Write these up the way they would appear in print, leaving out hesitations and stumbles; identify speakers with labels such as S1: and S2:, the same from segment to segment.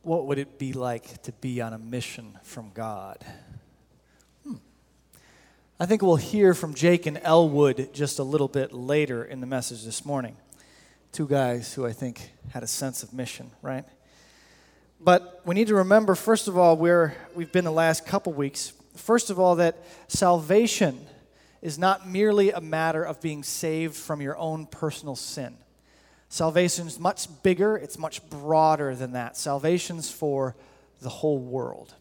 S1: What would it be like to be on a mission from God? I think we'll hear from Jake and Elwood just a little bit later in the message this morning. Two guys who I think had a sense of mission, right? But we need to remember, first of all, where we've been the last couple weeks. First of all, that salvation is not merely a matter of being saved from your own personal sin. Salvation is much bigger, it's much broader than that. Salvation's for the whole world.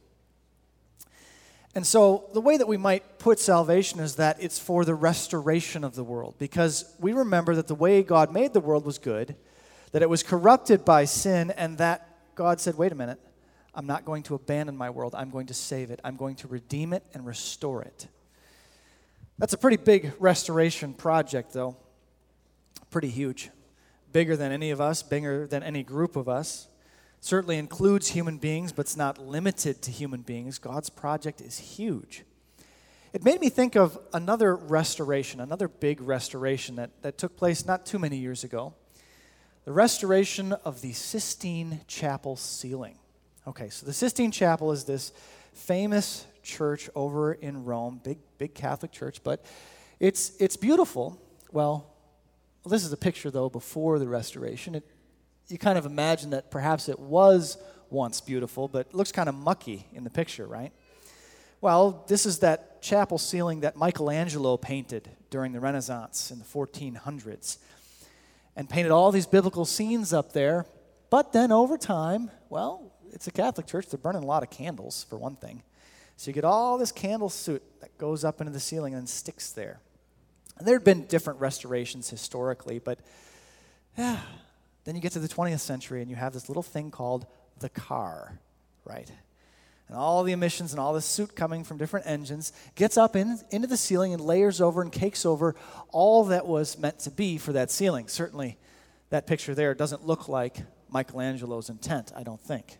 S1: And so the way that we might put salvation is that it's for the restoration of the world, because we remember that the way God made the world was good, that it was corrupted by sin, and that God said, wait a minute, I'm not going to abandon my world, I'm going to save it, I'm going to redeem it and restore it. That's a pretty big restoration project, though. Pretty huge. Bigger than any of us, bigger than any group of us. Certainly includes human beings, but it's not limited to human beings. God's project is huge. It made me think of another restoration, another big restoration that took place not too many years ago. The restoration of the Sistine Chapel ceiling. Okay, so the Sistine Chapel is this famous church over in Rome, big Catholic church, but it's beautiful. Well, this is a picture, though, before the restoration. You kind of imagine that perhaps it was once beautiful, but it looks kind of mucky in the picture, right? Well, this is that chapel ceiling that Michelangelo painted during the Renaissance in the 1400s, and painted all these biblical scenes up there. But then over time, well, it's a Catholic church. They're burning a lot of candles, for one thing. So you get all this candle soot that goes up into the ceiling and sticks there. And there had been different restorations historically, but then you get to the 20th century and you have this little thing called the car, right? And all the emissions and all the soot coming from different engines gets up into the ceiling and layers over and cakes over all that was meant to be for that ceiling. Certainly that picture there doesn't look like Michelangelo's intent, I don't think.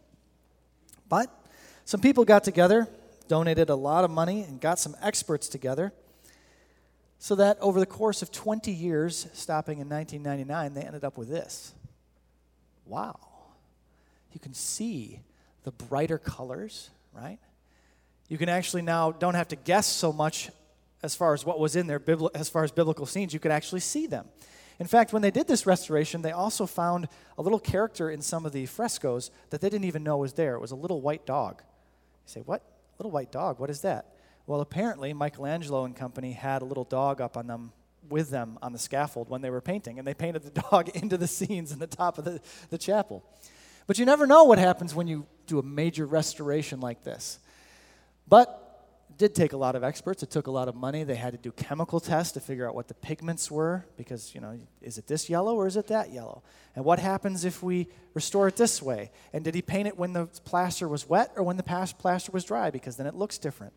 S1: But some people got together, donated a lot of money, and got some experts together, so that over the course of 20 years, stopping in 1999, they ended up with this. Wow. You can see the brighter colors, right? You can actually now don't have to guess so much as far as what was in there, as far as biblical scenes. You could actually see them. In fact, when they did this restoration, they also found a little character in some of the frescoes that they didn't even know was there. It was a little white dog. You say, what? Little white dog, what is that? Well, apparently Michelangelo and company had a little dog up on them with them on the scaffold when they were painting, and they painted the dog into the scenes in the top of the chapel. But you never know what happens when you do a major restoration like this. But it did take a lot of experts. It took a lot of money. They had to do chemical tests to figure out what the pigments were, because, is it this yellow or is it that yellow? And what happens if we restore it this way? And did he paint it when the plaster was wet or when the plaster was dry? Because then it looks different.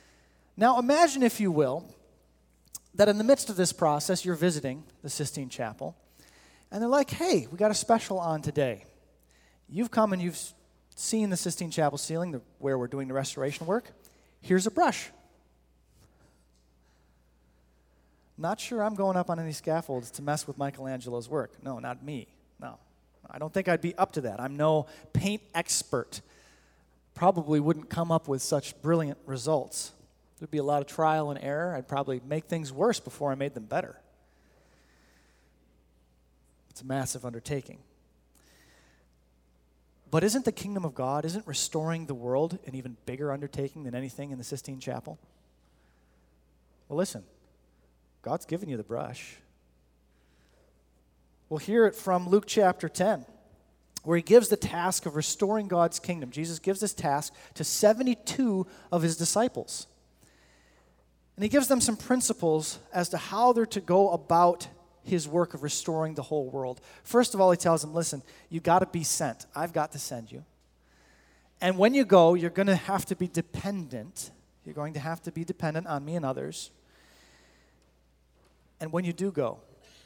S1: Now imagine, if you will, that in the midst of this process, you're visiting the Sistine Chapel, and they're like, hey, we got a special on today. You've come and you've seen the Sistine Chapel ceiling, where we're doing the restoration work. Here's a brush. Not sure I'm going up on any scaffolds to mess with Michelangelo's work. No, not me. No. I don't think I'd be up to that. I'm no paint expert. Probably wouldn't come up with such brilliant results. There'd be a lot of trial and error. I'd probably make things worse before I made them better. It's a massive undertaking. But isn't the kingdom of God, isn't restoring the world an even bigger undertaking than anything in the Sistine Chapel? Well, listen, God's given you the brush. We'll hear it from Luke chapter 10, where he gives the task of restoring God's kingdom. Jesus gives this task to 72 of his disciples. And he gives them some principles as to how they're to go about his work of restoring the whole world. First of all, he tells them, listen, you got to be sent. I've got to send you. And when you go, you're going to have to be dependent. You're going to have to be dependent on me and others. And when you do go,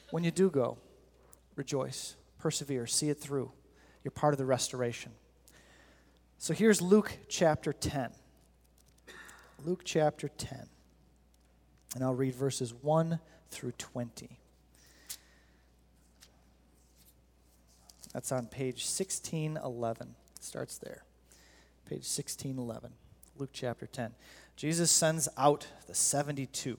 S1: rejoice, persevere, see it through. You're part of the restoration. So here's Luke chapter 10. Luke chapter 10. And I'll read verses 1 through 20. That's on page 1611 It starts there. Page 1611, Luke chapter 10. Jesus sends out the 72.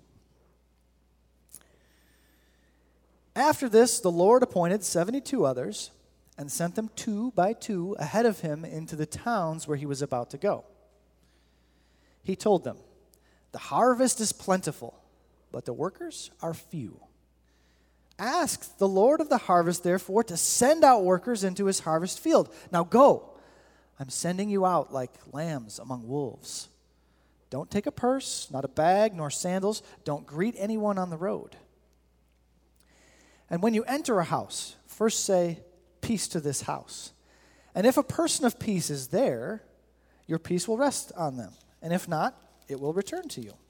S1: After this, the Lord appointed 72 others and sent them 2 by 2 ahead of him into the towns where he was about to go. He told them, "The harvest is plentiful, but the workers are few. Ask the Lord of the harvest, therefore, to send out workers into his harvest field. Now go. I'm sending you out like lambs among wolves. Don't take a purse, not a bag, nor sandals. Don't greet anyone on the road. And when you enter a house, first say, 'Peace to this house.' And if a person of peace is there, your peace will rest on them. And if not, it will return to you.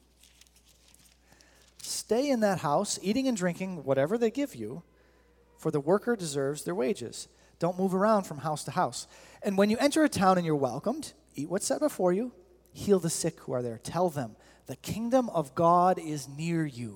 S1: Stay in that house, eating and drinking whatever they give you, for the worker deserves their wages. Don't move around from house to house. And when you enter a town and you're welcomed, eat what's set before you, heal the sick who are there. Tell them, the kingdom of God is near you.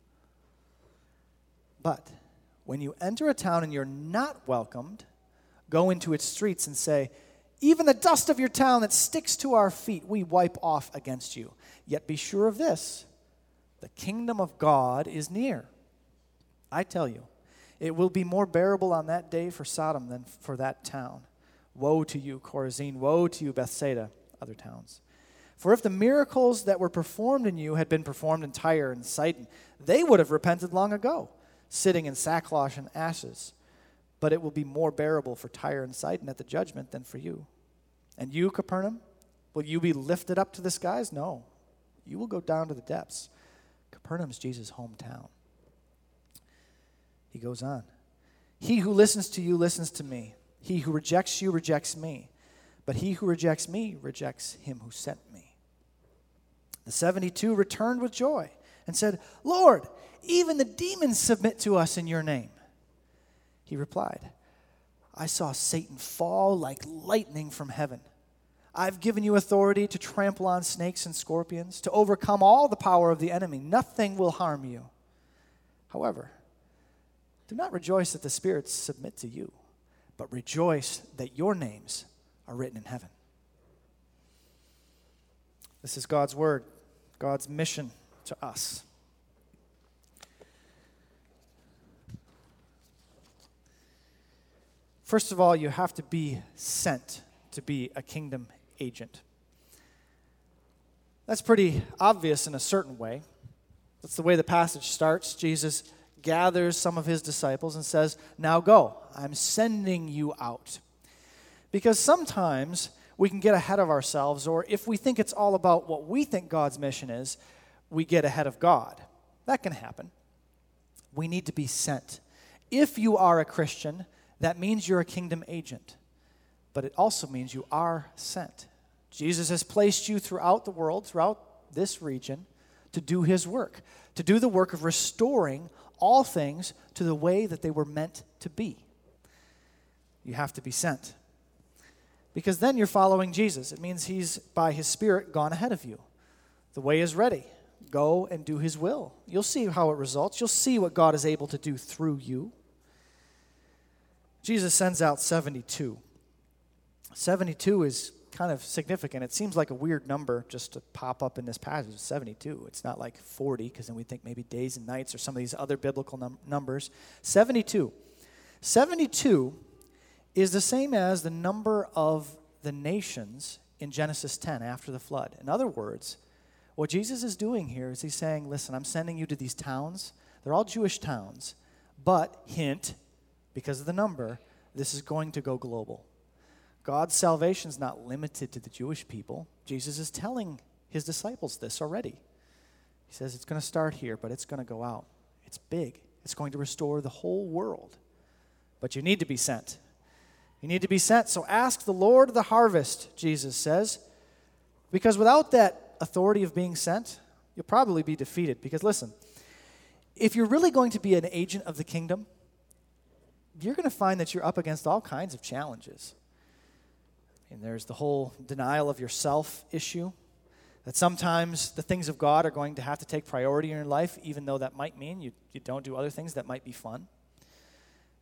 S1: But when you enter a town and you're not welcomed, go into its streets and say, 'Even the dust of your town that sticks to our feet, we wipe off against you. Yet be sure of this, the kingdom of God is near.' I tell you, it will be more bearable on that day for Sodom than for that town. Woe to you, Chorazin! Woe to you, Bethsaida!" Other towns. "For if the miracles that were performed in you had been performed in Tyre and Sidon, they would have repented long ago, sitting in sackcloth and ashes. But it will be more bearable for Tyre and Sidon at the judgment than for you. And you, Capernaum, will you be lifted up to the skies? No, you will go down to the depths." Capernaum's Jesus' hometown. He goes on. "He who listens to you listens to me. He who rejects you rejects me. But he who rejects me rejects him who sent me." The 72 returned with joy and said, "Lord, even the demons submit to us in your name." He replied, "I saw Satan fall like lightning from heaven. I've given you authority to trample on snakes and scorpions, to overcome all the power of the enemy. Nothing will harm you. However, do not rejoice that the spirits submit to you, but rejoice that your names are written in heaven." This is God's word, God's mission to us. First of all, you have to be sent to be a kingdom agent. That's pretty obvious in a certain way. That's the way the passage starts. Jesus gathers some of his disciples and says, "Now go, I'm sending you out." Because sometimes we can get ahead of ourselves, or if we think it's all about what we think God's mission is, we get ahead of God. That can happen. We need to be sent. If you are a Christian, that means you're a kingdom agent, but it also means you are sent. Jesus has placed you throughout the world, throughout this region, to do his work, to do the work of restoring all things to the way that they were meant to be. You have to be sent. Because then you're following Jesus. It means he's, by his Spirit, gone ahead of you. The way is ready. Go and do his will. You'll see how it results. You'll see what God is able to do through you. Jesus sends out 72. 72 is kind of significant. It seems like a weird number just to pop up in this passage, 72. It's not like 40, because then we think maybe days and nights or some of these other biblical numbers. 72. 72 is the same as the number of the nations in Genesis 10 after the flood. In other words, what Jesus is doing here is he's saying, listen, I'm sending you to these towns. They're all Jewish towns, but hint, because of the number, this is going to go global. God's salvation is not limited to the Jewish people. Jesus is telling his disciples this already. He says it's going to start here, but it's going to go out. It's big. It's going to restore the whole world. But you need to be sent. You need to be sent. So ask the Lord of the harvest, Jesus says, because without that authority of being sent, you'll probably be defeated. Because listen, if you're really going to be an agent of the kingdom, you're going to find that you're up against all kinds of challenges. And there's the whole denial of yourself issue, that sometimes the things of God are going to have to take priority in your life, even though that might mean you don't do other things that might be fun.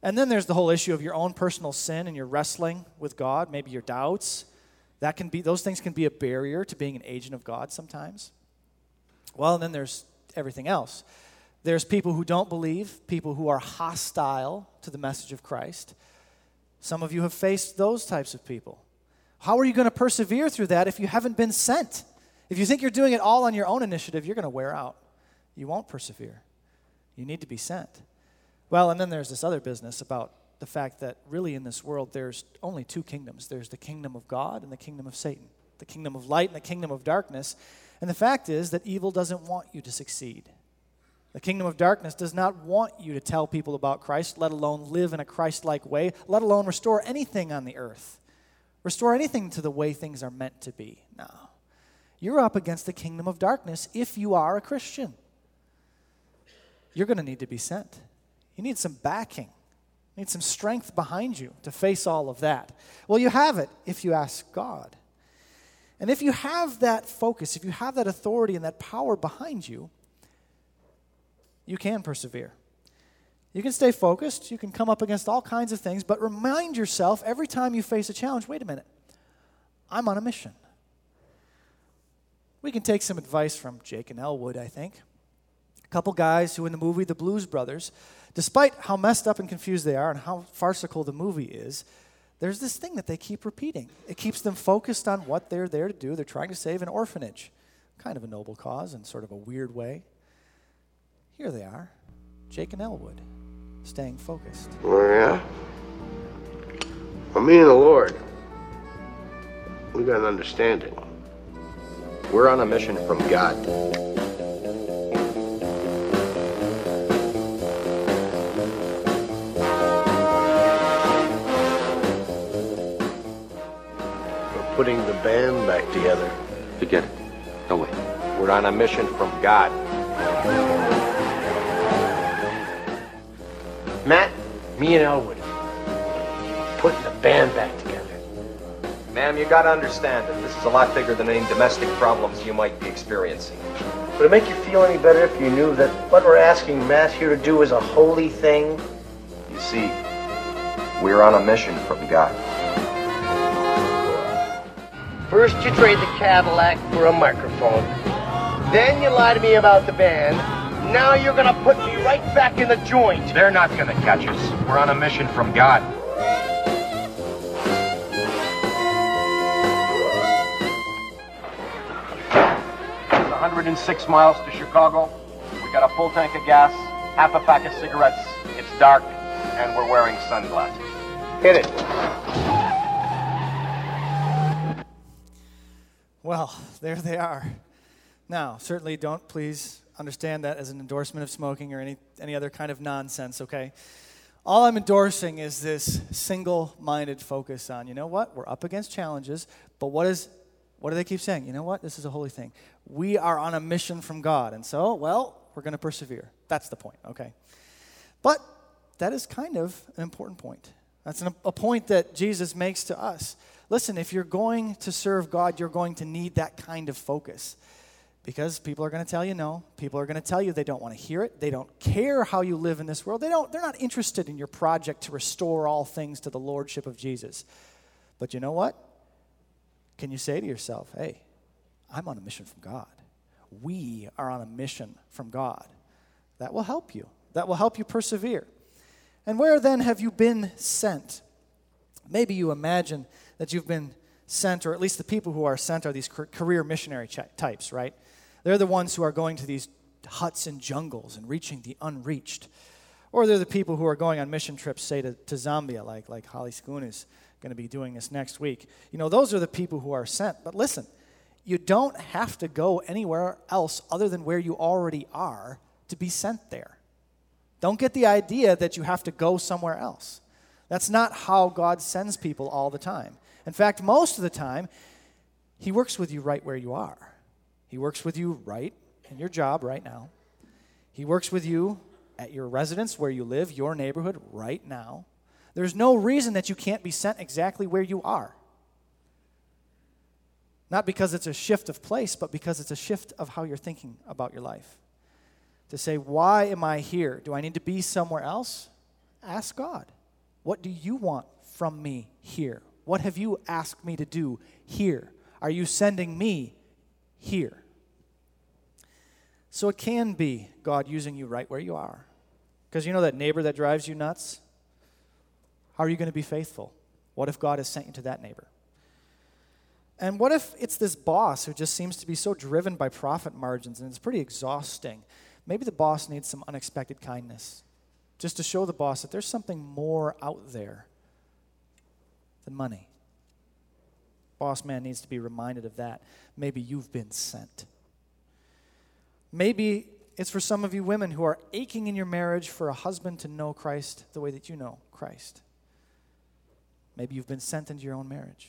S1: And then there's the whole issue of your own personal sin and your wrestling with God, maybe your doubts. Those things can be a barrier to being an agent of God sometimes. Well, and then there's everything else. There's people who don't believe, people who are hostile to the message of Christ. Some of you have faced those types of people. How are you going to persevere through that if you haven't been sent? If you think you're doing it all on your own initiative, you're going to wear out. You won't persevere. You need to be sent. Well, and then there's this other business about the fact that really in this world there's only two kingdoms. There's the kingdom of God and the kingdom of Satan. The kingdom of light and the kingdom of darkness. And the fact is that evil doesn't want you to succeed. The kingdom of darkness does not want you to tell people about Christ, let alone live in a Christ-like way, let alone restore anything on the earth. Restore anything to the way things are meant to be. No. You're up against the kingdom of darkness if you are a Christian. You're going to need to be sent. You need some backing. You need some strength behind you to face all of that. Well, you have it if you ask God. And if you have that focus, if you have that authority and that power behind you, you can persevere. You can stay focused. You can come up against all kinds of things, but remind yourself every time you face a challenge, wait a minute, I'm on a mission. We can take some advice from Jake and Elwood, I think. A couple guys who in the movie The Blues Brothers, despite how messed up and confused they are and how farcical the movie is, there's this thing that they keep repeating. It keeps them focused on what they're there to do. They're trying to save an orphanage. Kind of a noble cause in sort of a weird way. Here they are, Jake and Elwood, staying focused.
S2: Oh, yeah? Well, me and the Lord, we got an understanding. We're on a mission from God. We're putting the band back together.
S3: Forget it. No way.
S2: We're on a mission from God. Matt, me and Elwood, putting the band back together.
S4: Ma'am, you gotta understand that this is a lot bigger than any domestic problems you might be experiencing.
S2: Would it make you feel any better if you knew that what we're asking Matt here to do is a holy thing?
S4: You see, we're on a mission from God.
S2: First you trade the Cadillac for a microphone. Then you lie to me about the band. Now you're gonna put me right back in the joint.
S4: They're not gonna catch us. We're on a mission from God. It's 106 miles to Chicago. We got a full tank of gas, half a pack of cigarettes. It's dark, and we're wearing sunglasses.
S2: Hit it.
S1: Well, there they are. Now, certainly don't please understand that as an endorsement of smoking or any other kind of nonsense, okay? All I'm endorsing is this single-minded focus on, you know what? We're up against challenges, but what do they keep saying? You know what? This is a holy thing. We are on a mission from God, and so, well, we're going to persevere. That's the point, okay? But that is kind of an important point. That's a point that Jesus makes to us. Listen, if you're going to serve God, you're going to need that kind of focus. Because people are going to tell you no. People are going to tell you they don't want to hear it. They don't care how you live in this world. They're not interested in your project to restore all things to the lordship of Jesus. But you know what? Can you say to yourself, hey, I'm on a mission from God. We are on a mission from God. That will help you. That will help you persevere. And where then have you been sent? Maybe you imagine that you've been sent, or at least the people who are sent are these career missionary types, right? They're the ones who are going to these huts and jungles and reaching the unreached. Or they're the people who are going on mission trips, say, to Zambia, like Holly Schoon is going to be doing this next week. You know, those are the people who are sent. But listen, you don't have to go anywhere else other than where you already are to be sent there. Don't get the idea that you have to go somewhere else. That's not how God sends people all the time. In fact, most of the time, He works with you right where you are. He works with you right in your job right now. He works with you at your residence where you live, your neighborhood right now. There's no reason that you can't be sent exactly where you are. Not because it's a shift of place, but because it's a shift of how you're thinking about your life. To say, why am I here? Do I need to be somewhere else? Ask God. What do you want from me here? What have you asked me to do here? Are you sending me here? So it can be God using you right where you are. Because you know that neighbor that drives you nuts? How are you going to be faithful? What if God has sent you to that neighbor? And what if it's this boss who just seems to be so driven by profit margins and it's pretty exhausting? Maybe the boss needs some unexpected kindness, just to show the boss that there's something more out there than money. Boss man needs to be reminded of that. Maybe you've been sent. Maybe it's for some of you women who are aching in your marriage for a husband to know Christ the way that you know Christ. Maybe you've been sent into your own marriage.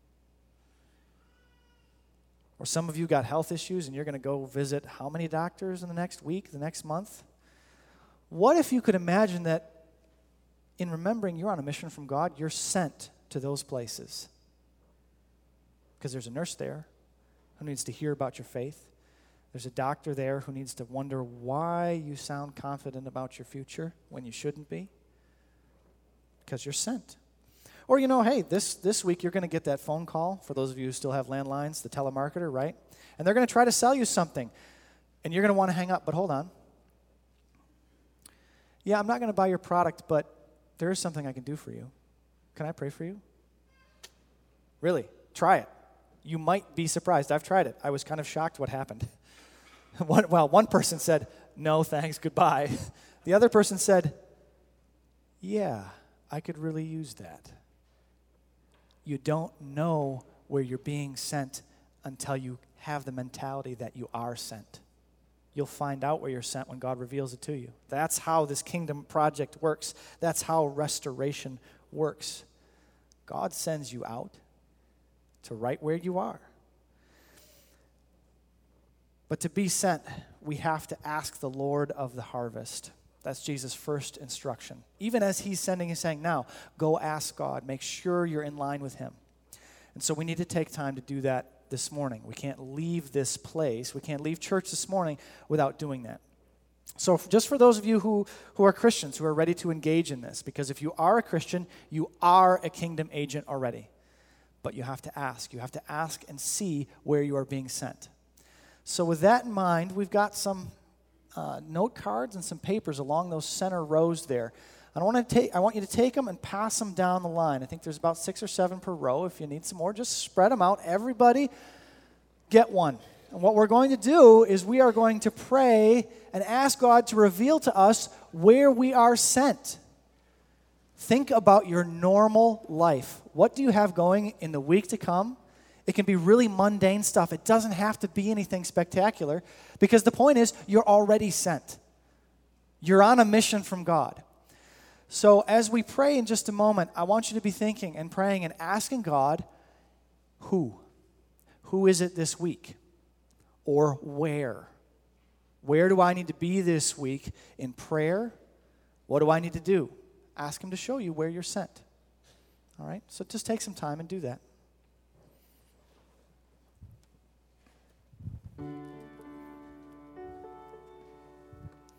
S1: Or some of you got health issues and you're going to go visit how many doctors in the next week, the next month? What if you could imagine that in remembering you're on a mission from God, you're sent to those places? Because there's a nurse there who needs to hear about your faith. There's a doctor there who needs to wonder why you sound confident about your future when you shouldn't be. Because you're sent. Or, hey, this week you're going to get that phone call, for those of you who still have landlines, the telemarketer, right? And they're going to try to sell you something. And you're going to want to hang up, but hold on. Yeah, I'm not going to buy your product, but there is something I can do for you. Can I pray for you? Really, try it. You might be surprised. I've tried it. I was kind of shocked what happened. One person said, no, thanks, goodbye. The other person said, yeah, I could really use that. You don't know where you're being sent until you have the mentality that you are sent. You'll find out where you're sent when God reveals it to you. That's how this kingdom project works. That's how restoration works. God sends you out to right where you are. But to be sent, we have to ask the Lord of the harvest. That's Jesus' first instruction. Even as he's sending, he's saying, now, go ask God. Make sure you're in line with him. And so we need to take time to do that this morning. We can't leave this place. We can't leave church this morning without doing that. So just for those of you who are Christians, who are ready to engage in this, because if you are a Christian, you are a kingdom agent already. But you have to ask. You have to ask and see where you are being sent. So with that in mind, we've got some note cards and some papers along those center rows there. I want you to take them and pass them down the line. I think there's about 6 or 7 per row. If you need some more, just spread them out. Everybody get one. And what we're going to do is we are going to pray and ask God to reveal to us where we are sent. Think about your normal life. What do you have going in the week to come? It can be really mundane stuff. It doesn't have to be anything spectacular, because the point is you're already sent. You're on a mission from God. So as we pray in just a moment, I want you to be thinking and praying and asking God, who? Who is it this week? Or where? Where do I need to be this week in prayer? What do I need to do? Ask him to show you where you're sent. All right? So just take some time and do that.